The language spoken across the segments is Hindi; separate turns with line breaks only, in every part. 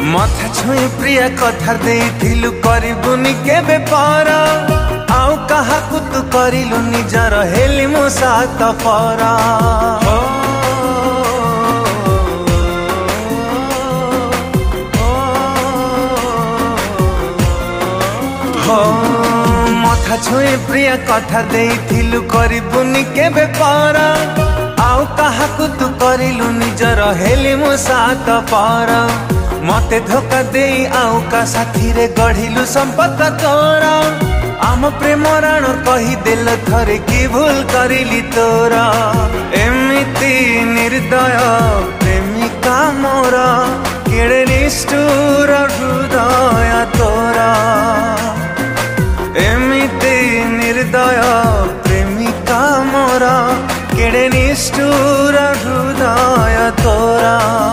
मथा छुई प्रिय कथा देइथिलु करिबुनी केबे पार आउ काहाकु तू करिलु निजर हेली मो सात पारा मथा छुई प्रिय कथा देइथिलु करिबुनी केबे पार आउ काहाकु तू करिलु निजर हेली मो सात पारा मते धोखा दे आउ का साथी रे गढ़िलु संपर्क तोरा आम प्रेम राण कही देल थरे की भूल करिली तोरा एमिति निर्दय प्रेमिका मोरा केड़े निष्ठुर हृदय तोरा एमिति निर्दय प्रेमिका मोरा केड़े निष्ठुर हृदय तोरा।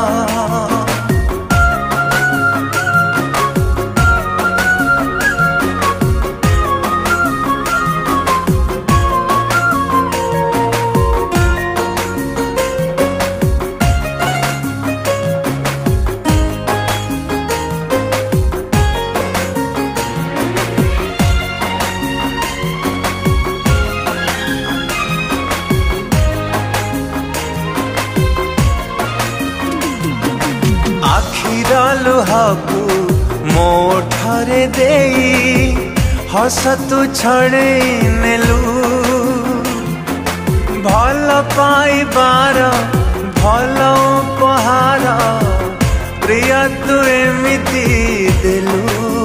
आखिर लुहाकू मो ठारे देई हस तू छड़े नेलु भल पाइबार भल उपहार प्रिय तू एमिति देलु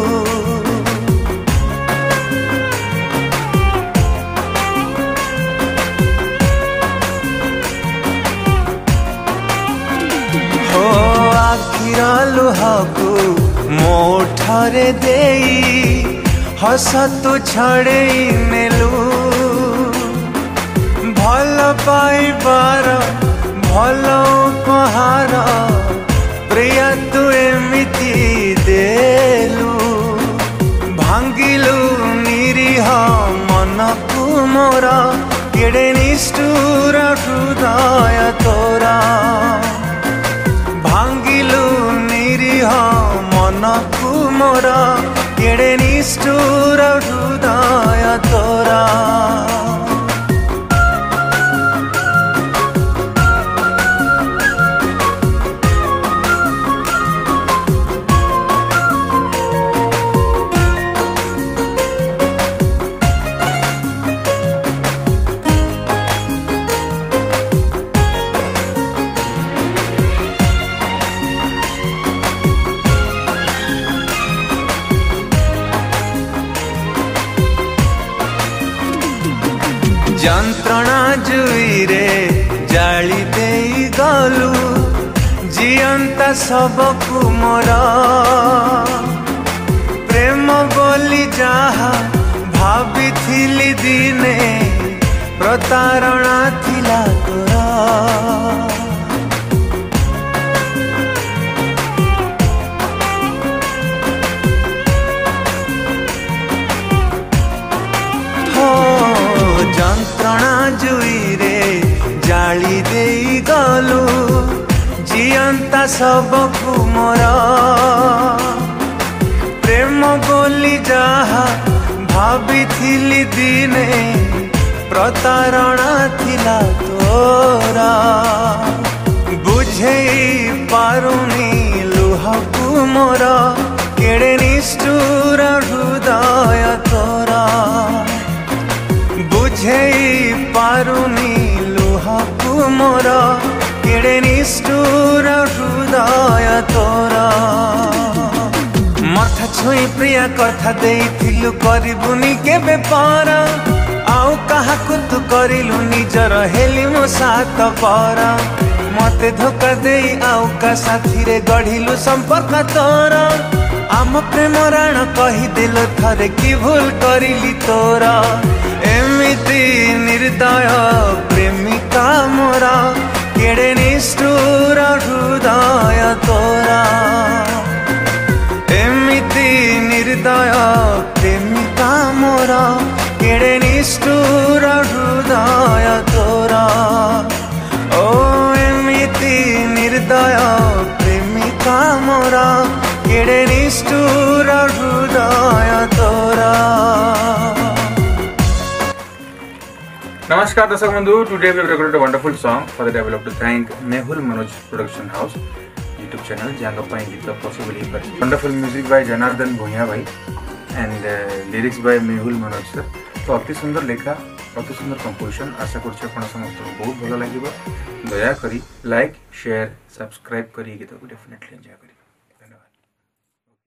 लुहाकू मो ठारे देई हस तू छड़े नेलु भल पाइबार भल उपहार प्रिय तू एमिति देलु भांगिलु निरीह मन को मोरा केड़े निष्ठुर हृदय तोरा भांगिलु निरीह मन को मोरा केड़े निष्ठुर हृदय तोरा। जंत्रणा जुई रे जाली देई गलु जियंता सबकु मोरा प्रेम बोली जहा भाविथिली दिने प्रतारणा थिला तोरा जंत्रणा जुई रे जाली देई गलु जियंता सबकु मोरा प्रेम बोली जहा भाविथिली दिने प्रतारणा थिला तोरा बुझेई पारुनी लुहाकू मोरा केड़े निष्ठुर हृदय तोरा बुझेई पारुनी लुहाकू मोरा केड़े निष्ठुर हृदय तोरा मथा छुई प्रिय कथा देइथिलु करिबुनी केबे पार आउ काहाकु तू करिलु निजर हेली मो सात पारा मते धोखा देई आउ का साथी रे गढ़िलु संपर्क तोरा आम प्रेम राण कही दिल थरे की भूल करिली तोरा एमिति निर्दय प्रेमिका मोरा केड़े निष्ठुर हृदय तोरा एमिति निर्दय प्रेमिका मोरा केड़े निष्ठुर हृदय तोरा ओ एमिति निर्दय प्रेमिका मोरा मोरा केड़े निष्ठुर हृदय तोरा।
नमस्कार दर्शक बंधु, today we have recorded a wonderful song. For that I would like to thank Mehul Manoj Production House YouTube channel जहाँ पाई गीत possible ही पर wonderful music by जनार्दन भुइया भाई and lyrics by Mehul Manoj sir। तो अति सुंदर लेखा, अति सुंदर कंपोजिशन। आशा करछि आपण समस्त बहुत भलो लागिबो। दया करी लाइक शेयर सब्सक्राइब करी गीत को डेफिनेटली एंजॉय करी।